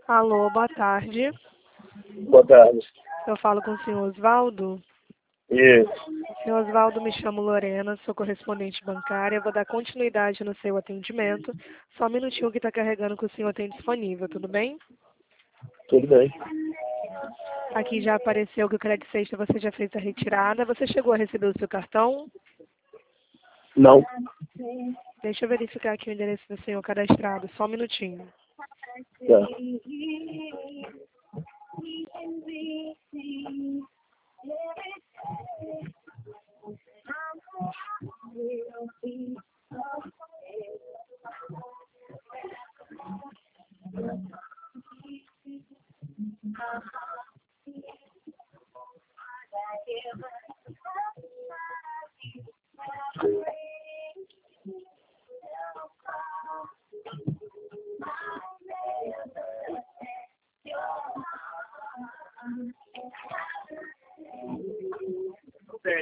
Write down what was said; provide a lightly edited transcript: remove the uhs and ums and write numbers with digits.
Alô, boa tarde. Boa tarde. Eu falo com o senhor Osvaldo. Isso. Senhor Osvaldo, me chamo Lorena, sou correspondente bancária. Vou dar continuidade no seu atendimento. Só um minutinho que está carregando que o senhor tem disponível, tudo bem? Tudo bem. Aqui já apareceu que o crédito sexta você já fez a retirada. Você chegou a receber o seu cartão? Não. Deixa eu verificar aqui o endereço do senhor cadastrado. Só um minutinho. Tá.